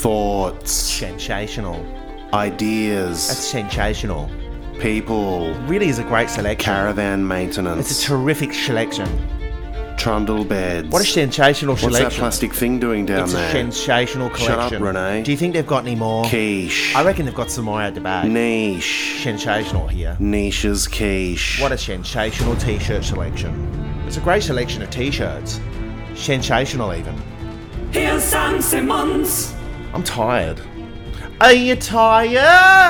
Thoughts. Sensational. Ideas. That's sensational. People. Really is a great selection. Caravan maintenance. It's a terrific selection. Trundle beds. What a sensational selection. What's that plastic thing doing down it's there? It's a sensational collection. Shut up, Renee. Do you think they've got any more? Quiche. I reckon they've got some more out the bag. Niche. Sensational here. Niche's quiche. What a sensational t-shirt selection. It's a great selection of t-shirts. Sensational even. Here's Sam Simmons. I'm tired. Are you tired?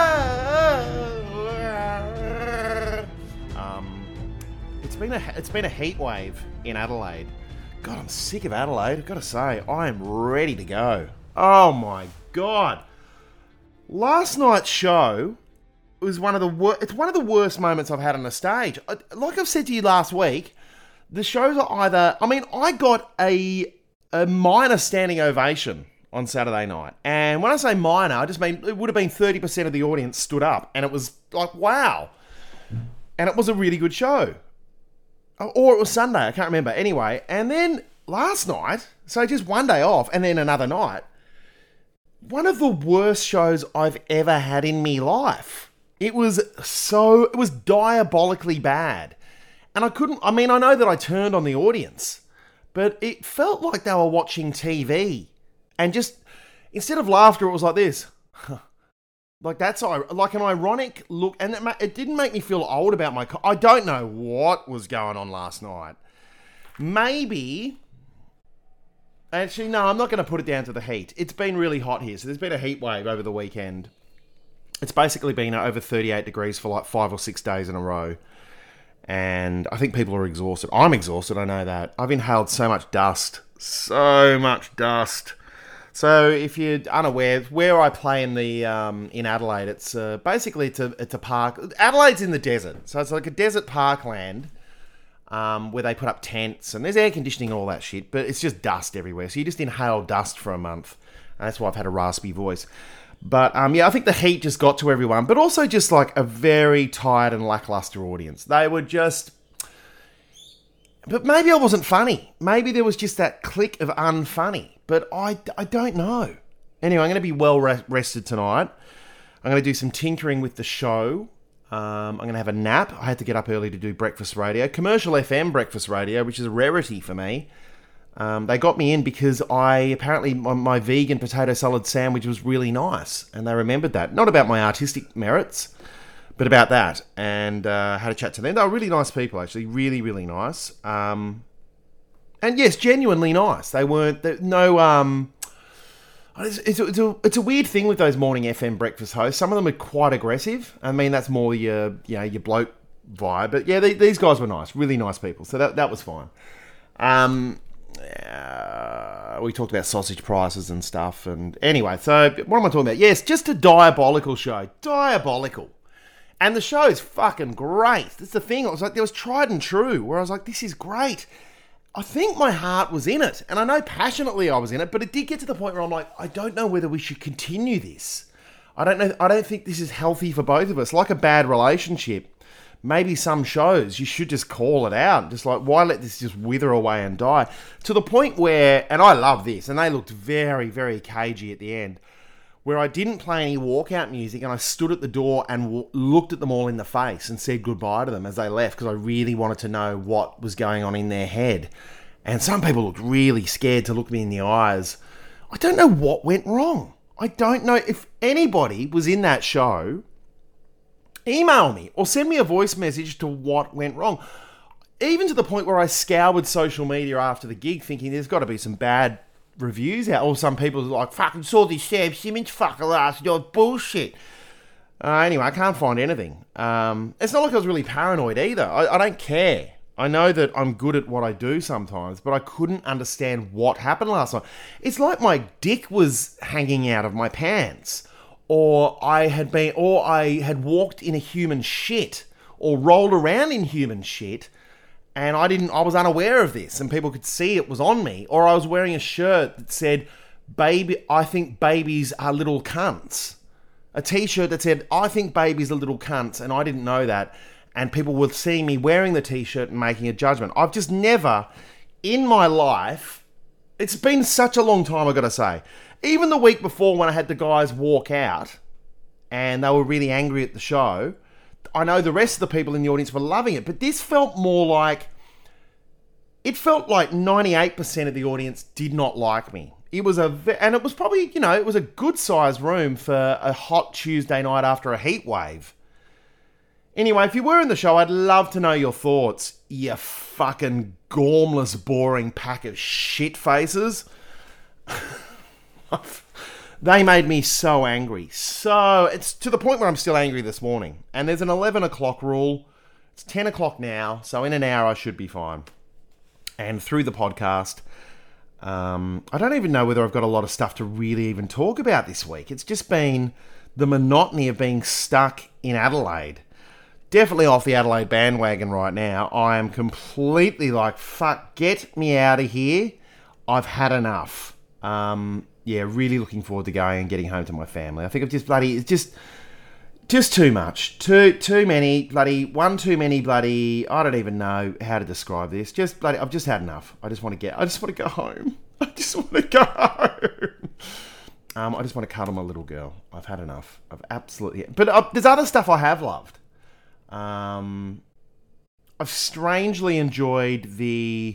It's been a heat wave in Adelaide. God, I'm sick of Adelaide. I've got to say, I am ready to go. Oh my God! Last night's show was one of the worst moments I've had on a stage. Like I've said to you last week, the shows are either. I mean, I got a minor standing ovation on Saturday night, and when I say minor, I just mean it would have been 30% of the audience stood up, and it was like wow, and it was a really good show. Or it was Sunday, I can't remember. Anyway, and then last night, so just one day off and then another night, one of the worst shows I've ever had in me life. It was diabolically bad. And I know that I turned on the audience, but it felt like they were watching TV. And just, instead of laughter, it was like this. Like that's like an ironic look, and it didn't make me feel old about my. I don't know what was going on last night. Maybe, actually, no, I'm not going to put it down to the heat. It's been really hot here, so there's been a heat wave over the weekend. It's basically been over 38 degrees for like 5 or 6 days in a row, and I think people are exhausted. I'm exhausted. I know that. I've inhaled so much dust. So if you're unaware, where I play in Adelaide, it's basically it's a park. Adelaide's in the desert, so it's like a desert parkland where they put up tents and there's air conditioning and all that shit, but it's just dust everywhere. So you just inhale dust for a month, and that's why I've had a raspy voice. But I think the heat just got to everyone, but also just like a very tired and lackluster audience. They were just. But maybe I wasn't funny. Maybe there was just that click of unfunny. But I don't know. Anyway, I'm going to be well rested tonight. I'm going to do some tinkering with the show. I'm going to have a nap. I had to get up early to do breakfast radio. Commercial FM breakfast radio, which is a rarity for me. They got me in because apparently my vegan potato salad sandwich was really nice. And they remembered that. Not about my artistic merits, but about that. And had a chat to them. They were really nice people, actually. Really, really nice. And yes, genuinely nice. They weren't... It's a weird thing with those morning FM breakfast hosts. Some of them are quite aggressive. I mean, that's more your bloke vibe. But yeah, these guys were nice. Really nice people. So that was fine. We talked about sausage prices and stuff. And anyway, so what am I talking about? Yes, just a diabolical show. Diabolical. And the show is fucking great. That's the thing. I was like, there was tried and true, where I was like, this is great. I think my heart was in it. And I know passionately I was in it, but it did get to the point where I'm like, I don't know whether we should continue this. I don't know. I don't think this is healthy for both of us. Like a bad relationship. Maybe some shows, you should just call it out. Just like, why let this just wither away and die? To the point where, and I love this, and they looked very, very cagey at the end, where I didn't play any walkout music and I stood at the door and looked at them all in the face and said goodbye to them as they left because I really wanted to know what was going on in their head. And some people looked really scared to look me in the eyes. I don't know what went wrong. I don't know if anybody was in that show. Email me or send me a voice message to what went wrong. Even to the point where I scoured social media after the gig thinking there's got to be some bad reviews out, or some people are like, fucking saw this Sam Simmons fucker last night, bullshit. Anyway, I can't find anything. It's not like I was really paranoid either. I don't care. I know that I'm good at what I do sometimes, but I couldn't understand what happened last night. It's like my dick was hanging out of my pants, or I had walked in a human shit, or rolled around in human shit, and I was unaware of this, and people could see it was on me. Or I was wearing a shirt that said, "Baby, I think babies are little cunts." A t-shirt that said, "I think babies are little cunts," and I didn't know that. And people were seeing me wearing the t-shirt and making a judgment. I've just never, in my life, It's been such a long time, I've got to say. Even the week before when I had the guys walk out and they were really angry at the show, I know the rest of the people in the audience were loving it, but this felt more like... It felt like 98% of the audience did not like me. It was and it was probably, it was a good-sized room for a hot Tuesday night after a heat wave. Anyway, if you were in the show, I'd love to know your thoughts. You fucking gormless, boring pack of shit faces. They made me so angry. So, it's to the point where I'm still angry this morning. And there's an 11 o'clock rule. It's 10 o'clock now, so in an hour I should be fine. And through the podcast, I don't even know whether I've got a lot of stuff to really even talk about this week. It's just been the monotony of being stuck in Adelaide. Definitely off the Adelaide bandwagon right now. I am completely like, fuck, get me out of here. I've had enough. Really looking forward to going and getting home to my family. I think it's just too much. Too many bloody, I don't even know how to describe this. I've just had enough. I just want to go home. I just want to go home. I just want to cuddle my little girl. I've had enough. I've absolutely... But there's other stuff I have loved. I've strangely enjoyed the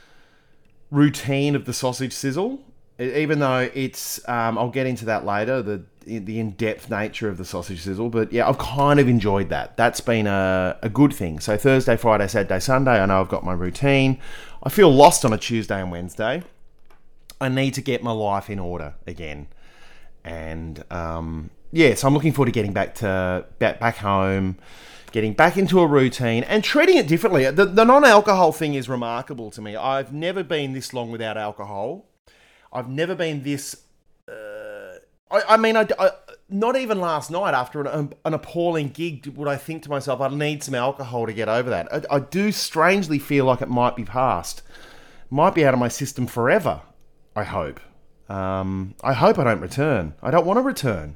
routine of the sausage sizzle, even though it's... I'll get into that later, the in-depth nature of the sausage sizzle. But yeah, I've kind of enjoyed that. That's been a good thing. So Thursday, Friday, Saturday, Sunday, I know I've got my routine. I feel lost on a Tuesday and Wednesday. I need to get my life in order again. And so I'm looking forward to getting back home, getting back into a routine and treating it differently. The non-alcohol thing is remarkable to me. I've never been this long without alcohol. I've never been this... I not even last night after an appalling gig would I think to myself, I need some alcohol to get over that. I do strangely feel like it might be past. Might be out of my system forever, I hope. I hope I don't return. I don't want to return.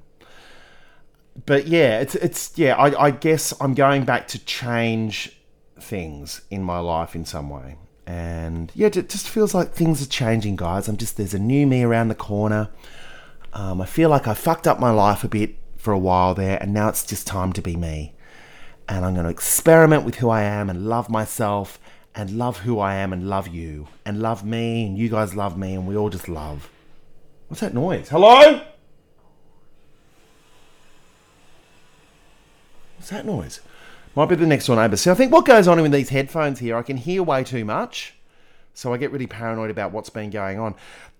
But yeah, I guess I'm going back to change things in my life in some way. And yeah, it just feels like things are changing, guys. There's a new me around the corner. I feel like I fucked up my life a bit for a while there, and now it's just time to be me. And I'm going to experiment with who I am and love myself and love who I am and love you and love me and you guys love me and we all just love. What's that noise? Hello? What's that noise? Might be the next door neighbour. See, I think what goes on with these headphones here, I can hear way too much. So I get really paranoid about what's been going on.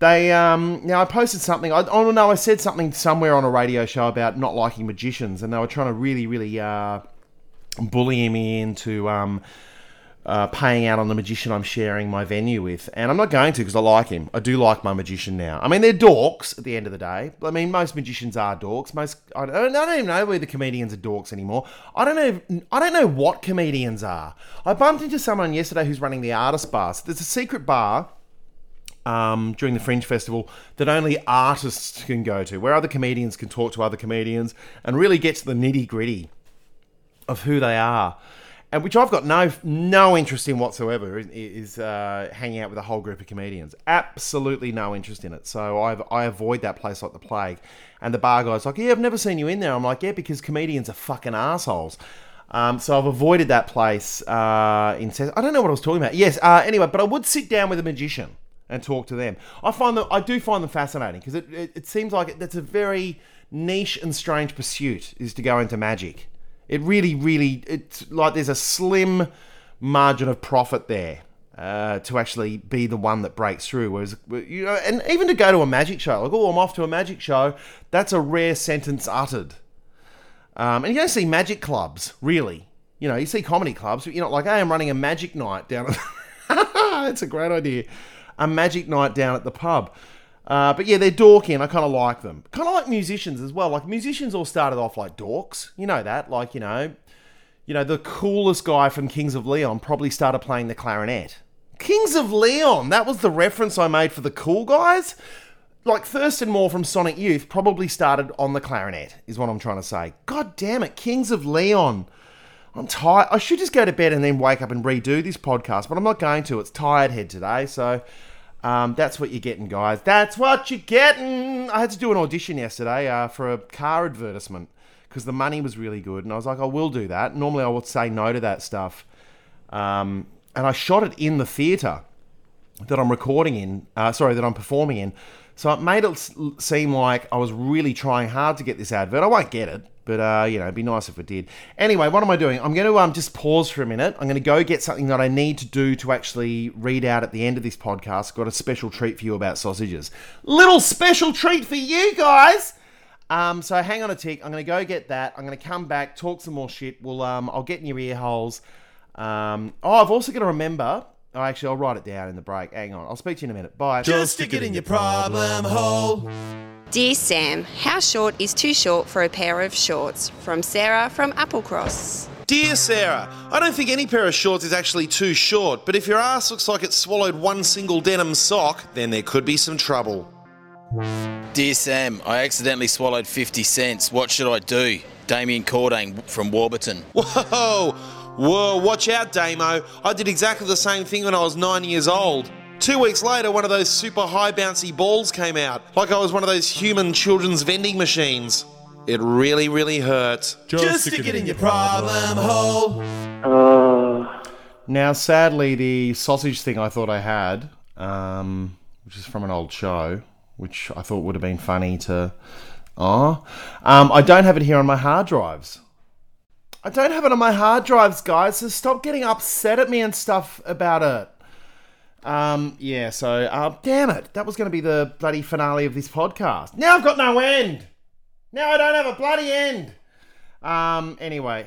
I posted something. I said something somewhere on a radio show about not liking magicians, and they were trying to really, really bully me into paying out on the magician I'm sharing my venue with. And I'm not going to because I like him. I do like my magician now. I mean, they're dorks at the end of the day. I mean, most magicians are dorks. I don't even know whether comedians are dorks anymore. I don't know what comedians are. I bumped into someone yesterday who's running the Artist Bar. So there's a secret bar during the Fringe Festival that only artists can go to, where other comedians can talk to other comedians and really get to the nitty-gritty of who they are. And which I've got no interest in whatsoever, is hanging out with a whole group of comedians. Absolutely no interest in it. So I avoid that place like the plague. And the bar guy's like, yeah, I've never seen you in there. I'm like, yeah, because comedians are fucking assholes. So I've avoided that place. I don't know what I was talking about. Yes, anyway, but I would sit down with a magician and talk to them. I do find them fascinating because it seems like that's a very niche and strange pursuit, is to go into magic. It really, it's like there's a slim margin of profit there to actually be the one that breaks through. Whereas, and even to go to a magic show, like, oh, I'm off to a magic show, that's a rare sentence uttered. And you don't see magic clubs, really. You see comedy clubs, but you're not like, hey, I'm running a magic night down at... That's a great idea. A magic night down at the pub. But yeah, they're dorky and I kind of like them. Kind of like musicians as well. Like musicians all started off like dorks. You know that. Like, the coolest guy from Kings of Leon probably started playing the clarinet. Kings of Leon! That was the reference I made for the cool guys. Like Thurston Moore from Sonic Youth probably started on the clarinet, is what I'm trying to say. God damn it, Kings of Leon. I'm tired. I should just go to bed and then wake up and redo this podcast, but I'm not going to. It's tired head today, so... That's what you're getting, guys. That's what you're getting. I had to do an audition yesterday for a car advertisement because the money was really good. And I was like, I will do that. Normally I would say no to that stuff. And I shot it in the theatre that I'm recording in, that I'm performing in. So it made it seem like I was really trying hard to get this advert. I won't get it, but, it'd be nice if it did. Anyway, what am I doing? I'm going to just pause for a minute. I'm going to go get something that I need to do to actually read out at the end of this podcast. Got a special treat for you about sausages. Little special treat for you guys! So hang on a tick. I'm going to go get that. I'm going to come back, talk some more shit. I'll get in your ear holes. I've also got to remember... I'll write it down in the break. Hang on. I'll speak to you in a minute. Bye. Just stick it in your problem hole. Dear Sam, how short is too short for a pair of shorts? From Sarah from Applecross. Dear Sarah, I don't think any pair of shorts is actually too short, but if your ass looks like it swallowed one single denim sock, then there could be some trouble. Dear Sam, I accidentally swallowed 50 cents. What should I do? Damien Cordain from Warburton. Whoa, watch out, Damo. I did exactly the same thing when I was 9 years old. 2 weeks later, one of those super high bouncy balls came out, like I was one of those human children's vending machines. It really, really hurt. Just stick it in your problem hole. Now, sadly, the sausage thing I thought I had, which is from an old show, which I thought would have been funny to... I don't have it here on my hard drives. I don't have it on my hard drives, guys, so stop getting upset at me and stuff about it. Damn it. That was going to be the bloody finale of this podcast. Now I've got no end. Now I don't have a bloody end. Anyway.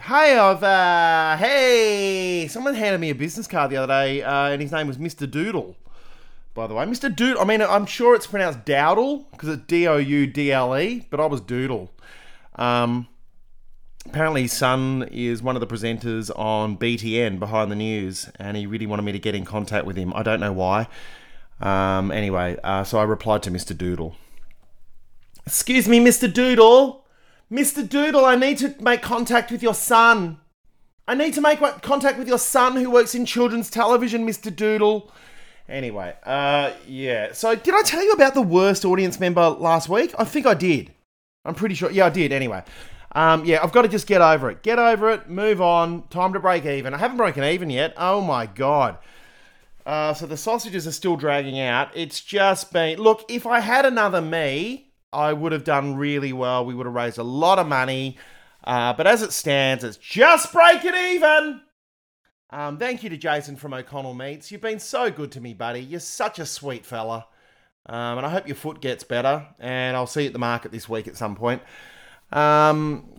Hey, someone handed me a business card the other day, and his name was Mr. Doodle. By the way, Mr. Doodle, I'm sure it's pronounced Dowdle, because it's Doudle, but I was Doodle. Apparently his son is one of the presenters on BTN, Behind the News, and he really wanted me to get in contact with him. I don't know why. So I replied to Mr. Doodle. Excuse me, Mr. Doodle. Mr. Doodle, I need to make contact with your son. I need to make contact with your son who works in children's television, Mr. Doodle. Anyway, So did I tell you about the worst audience member last week? I think I did. I'm pretty sure. Yeah, I did. Anyway. I've got to just get over it. Get over it, move on, time to break even. I haven't broken even yet. Oh my God. So the sausages are still dragging out. It's just been... Look, if I had another me, I would have done really well. We would have raised a lot of money. But as it stands, it's just breaking even. Thank you to Jason from O'Connell Meats. You've been so good to me, buddy. You're such a sweet fella. And I hope your foot gets better. And I'll see you at the market this week at some point. I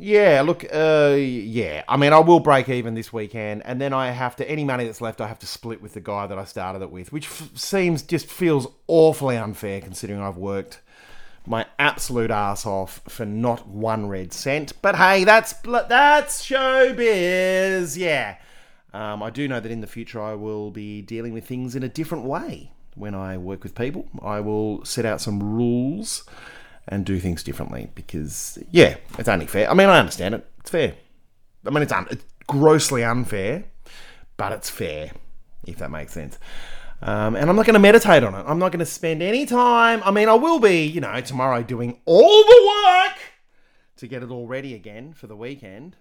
will break even this weekend, and then I have to, any money that's left, I have to split with the guy that I started it with, which feels awfully unfair considering I've worked my absolute ass off for not one red cent. But hey, that's showbiz, yeah. I do know that in the future I will be dealing with things in a different way. When I work with people, I will set out some rules and do things differently because, it's only fair. I understand it. It's fair. It's grossly unfair, but it's fair, if that makes sense. And I'm not going to meditate on it. I'm not going to spend any time. I will be, tomorrow doing all the work to get it all ready again for the weekend.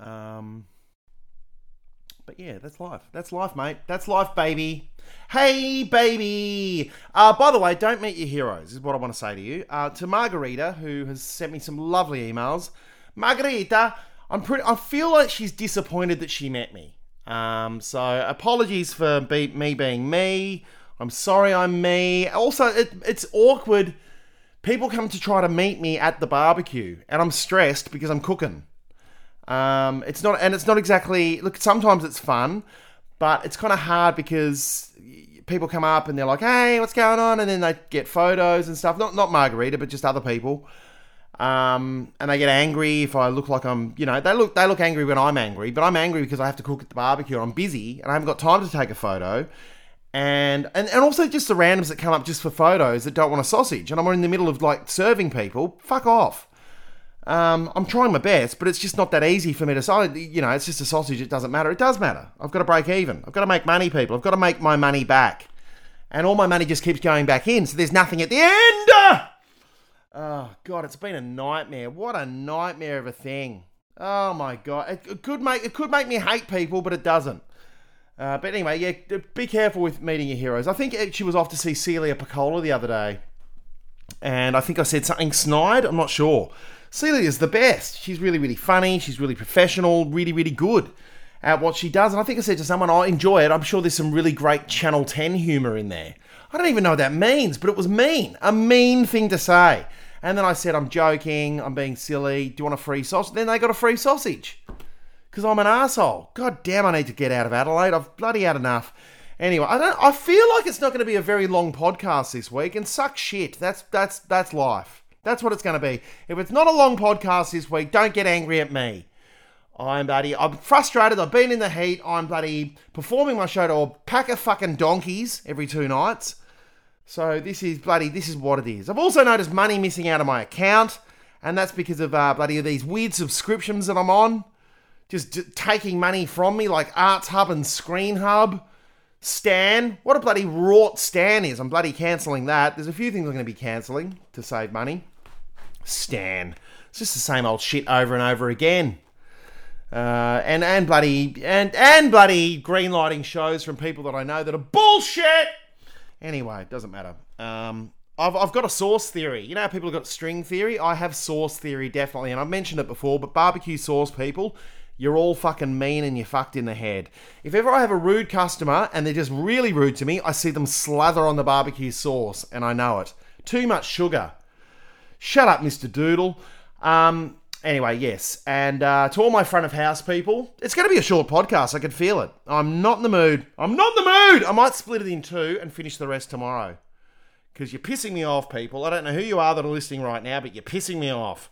But yeah, that's life. That's life, mate. That's life, baby. Hey, baby. By the way, don't meet your heroes, is what I want to say to you. To Margarita, who has sent me some lovely emails. Margarita, I feel like she's disappointed that she met me. So apologies for me being me. I'm sorry I'm me. Also, it's awkward. People come to try to meet me at the barbecue, and I'm stressed because I'm cooking. It's not exactly, look, sometimes it's fun, but it's kind of hard because people come up and they're like, hey, what's going on? And then they get photos and stuff. Not Margarita, but just other people. And they get angry if I look like I'm, they look angry when I'm angry, but I'm angry because I have to cook at the barbecue and I'm busy and I haven't got time to take a photo. And also just the randoms that come up just for photos that don't want a sausage. And I'm in the middle of serving people. Fuck off. I'm trying my best, but it's just not that easy for me to say, it's just a sausage, it doesn't matter. It does matter. I've got to break even. I've got to make money, people. I've got to make my money back. And all my money just keeps going back in, so there's nothing at the end. Oh, God, it's been a nightmare. What a nightmare of a thing. Oh, my God. It could make me hate people, but it doesn't. But anyway, yeah, be careful with meeting your heroes. I think she was off to see Celia Piccola the other day. And I think I said something snide. I'm not sure. Celia's the best. She's really, really funny. She's really professional, really, really good at what she does. And I think I said to someone, I enjoy it. I'm sure there's some really great Channel 10 humour in there. I don't even know what that means, but it was mean. A mean thing to say. And then I said, I'm joking. I'm being silly. Do you want a free sausage? Then they got a free sausage. Because I'm an arsehole. God damn, I need to get out of Adelaide. I've bloody had enough. Anyway, I feel like it's not going to be a very long podcast this week, and suck shit. That's life. That's what it's going to be. If it's not a long podcast this week, don't get angry at me. I'm frustrated. I've been in the heat. I'm bloody performing my show to a pack of fucking donkeys every 2 nights. So this is what it is. I've also noticed money missing out of my account, and that's because of these weird subscriptions that I'm on. Just taking money from me, like Arts Hub and Screen Hub. Stan. What a bloody rort Stan is. I'm bloody cancelling that. There's a few things I'm going to be cancelling to save money. Stan. It's just the same old shit over and over again. And bloody greenlighting shows from people that I know that are bullshit. Anyway, it doesn't matter. I've got a source theory. You know how people have got string theory? I have source theory, definitely. And I've mentioned it before, but barbecue sauce people, you're all fucking mean and you're fucked in the head. If ever I have a rude customer and they're just really rude to me, I see them slather on the barbecue sauce and I know it. Too much sugar. Shut up, Mr. Doodle. Anyway, yes. And to all my front of house people, it's going to be a short podcast. I can feel it. I'm not in the mood. I might split it in 2 and finish the rest tomorrow. Because you're pissing me off, people. I don't know who you are that are listening right now, but you're pissing me off.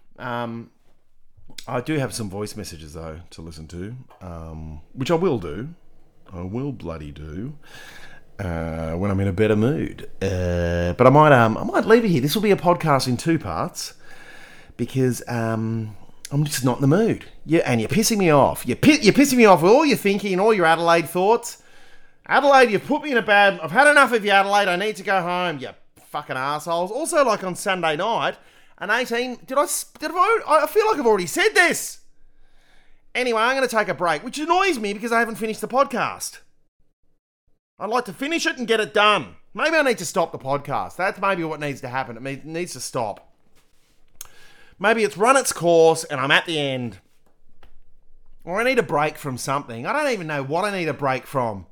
I do have some voice messages, though, to listen to, which I will do. I will bloody do when I'm in a better mood. But I might leave it here. This will be a podcast in 2 parts because I'm just not in the mood. And you're pissing me off. You're pissing me off with all your thinking and all your Adelaide thoughts. Adelaide, you've put me in a bad... I've had enough of you, Adelaide. I need to go home, you fucking assholes. Also, like on Sunday night... An 18... I feel like I've already said this. Anyway, I'm going to take a break, which annoys me because I haven't finished the podcast. I'd like to finish it and get it done. Maybe I need to stop the podcast. That's maybe what needs to happen. It needs to stop. Maybe it's run its course and I'm at the end. Or I need a break from something. I don't even know what I need a break from.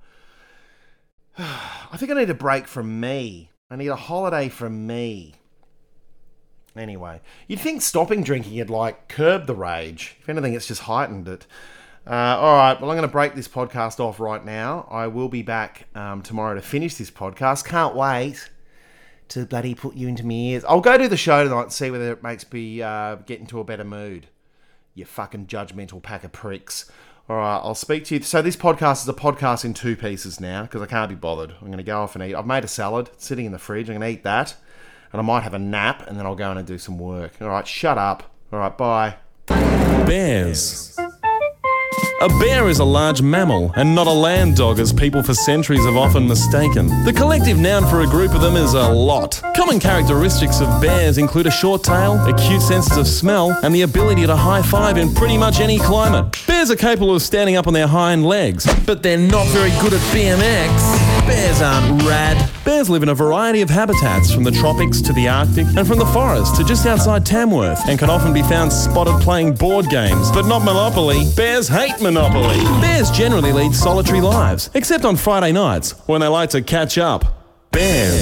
I think I need a break from me. I need a holiday from me. Anyway, you'd think stopping drinking had, curbed the rage. If anything, it's just heightened it. All right, well, I'm going to break this podcast off right now. I will be back tomorrow to finish this podcast. Can't wait to bloody put you into my ears. I'll go do the show tonight and see whether it makes me get into a better mood. You fucking judgmental pack of pricks. All right, I'll speak to you. So this podcast is a podcast in 2 pieces now because I can't be bothered. I'm going to go off and eat. I've made a salad sitting in the fridge. I'm going to eat that. And I might have a nap, and then I'll go in and do some work. All right, shut up. All right, bye. Bears. A bear is a large mammal and not a land dog, as people for centuries have often mistaken. The collective noun for a group of them is a lot. Common characteristics of bears include a short tail, acute senses of smell, and the ability to high-five in pretty much any climate. Bears are capable of standing up on their hind legs, but they're not very good at BMX. Bears aren't rad. Bears live in a variety of habitats, from the tropics to the Arctic, and from the forest to just outside Tamworth, and can often be found spotted playing board games, but not Monopoly. Bears hate Monopoly. Bears generally lead solitary lives, except on Friday nights, when they like to catch up. Bears.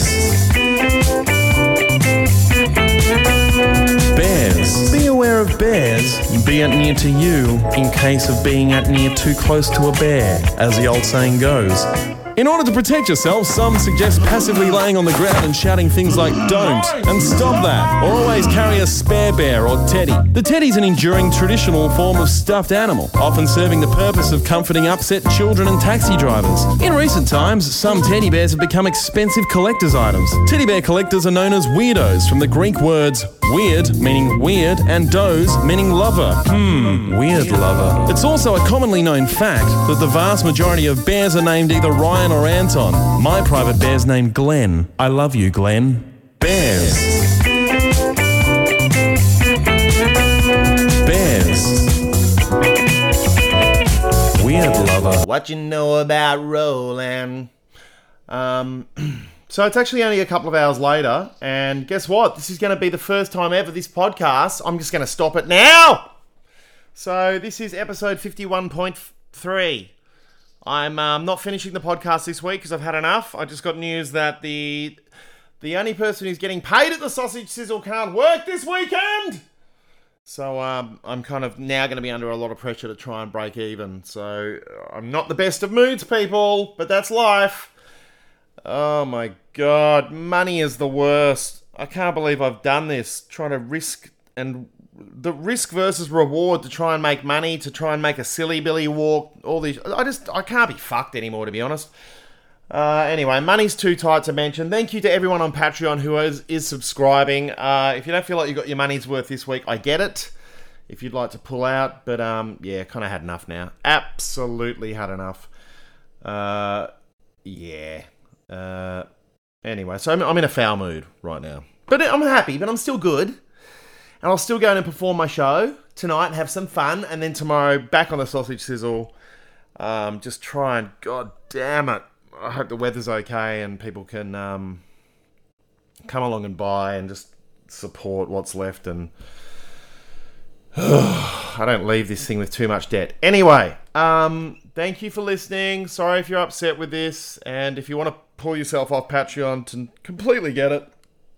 Bears. Be aware of bears. Be it near to you, in case of being at near too close to a bear, as the old saying goes. In order to protect yourself, some suggest passively laying on the ground and shouting things like "don't" and "stop that," or always carry a spare bear or teddy. The teddy is an enduring traditional form of stuffed animal, often serving the purpose of comforting upset children and taxi drivers. In recent times, some teddy bears have become expensive collector's items. Teddy bear collectors are known as weirdos, from the Greek words Weird meaning weird and does meaning lover. Weird lover. It's also a commonly known fact that the vast majority of bears are named either Ryan or Anton. My private bear's named Glenn. I love you, Glenn. Bears. Bears. Weird lover. What you know about Roland? So it's actually only a couple of hours later, and guess what? This is going to be the first time ever this podcast. I'm just going to stop it now. So this is episode 51.3. I'm not finishing the podcast this week because I've had enough. I just got news that the only person who's getting paid at the Sausage Sizzle can't work this weekend. So I'm kind of now going to be under a lot of pressure to try and break even. So I'm not the best of moods, people, but that's life. Oh my God, money is the worst. I can't believe I've done this, trying to risk and the risk versus reward to try and make money, to try and make a silly Billy walk, all these. I can't be fucked anymore, to be honest. Anyway, money's too tight to mention. Thank you to everyone on Patreon who is subscribing. If you don't feel like you got your money's worth this week, I get it. If you'd like to pull out, but yeah, kind of had enough now. Absolutely had enough. Yeah. Anyway, so I'm in a foul mood right now. But I'm happy, but I'm still good. And I'll still go in and perform my show tonight and have some fun. And then tomorrow, back on the Sausage Sizzle. Just try and, God damn it, I hope the weather's okay and people can come along and buy and just support what's left. And I don't leave this thing with too much debt. Anyway, thank you for listening. Sorry if you're upset with this. And if you want to pull yourself off Patreon to completely get it.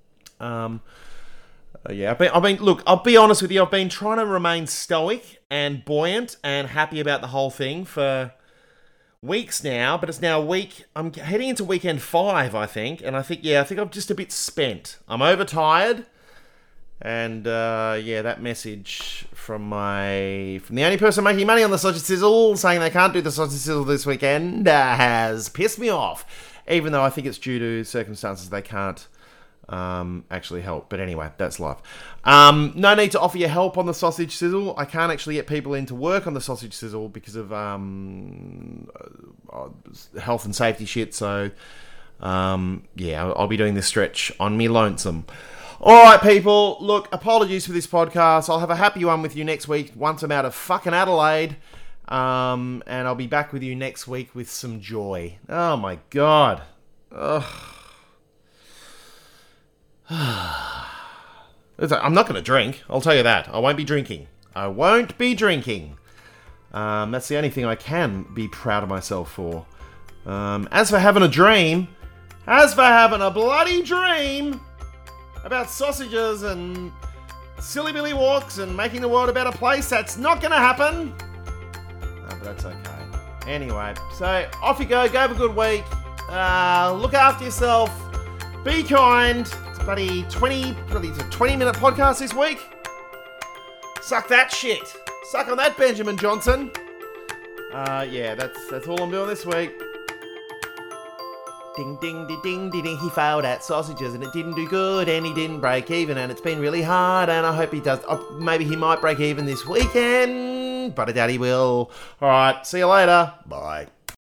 Yeah, look, I'll be honest with you. I've been trying to remain stoic and buoyant and happy about the whole thing for weeks now, but it's now week. I'm heading into weekend 5, I think. And I think I'm just a bit spent. I'm overtired. And yeah, that message from the only person making money on the Sausage Sizzle saying they can't do the Sausage Sizzle this weekend has pissed me off. Even though I think it's due to circumstances they can't actually help. But anyway, that's life. No need to offer your help on the Sausage Sizzle. I can't actually get people into work on the Sausage Sizzle because of health and safety shit. So yeah, I'll be doing this stretch on me lonesome. All right, people. Look, apologies for this podcast. I'll have a happy one with you next week once I'm out of fucking Adelaide. And I'll be back with you next week with some joy. Oh my God. Ugh. I'm not going to drink. I'll tell you that. I won't be drinking. That's the only thing I can be proud of myself for. As for having a bloody dream about sausages and silly Billy walks and making the world a better place, that's not going to happen. But that's okay. Anyway, so off you go. Go have a good week. Look after yourself. Be kind. It's bloody 20-minute podcast this week. Suck that shit. Suck on that, Benjamin Johnson. Yeah, that's all I'm doing this week. Ding, ding, ding, ding, ding, ding. He failed at sausages and it didn't do good and he didn't break even and it's been really hard and I hope he does. Maybe he might break even this weekend, but I doubt he will. All right, see you later. Bye.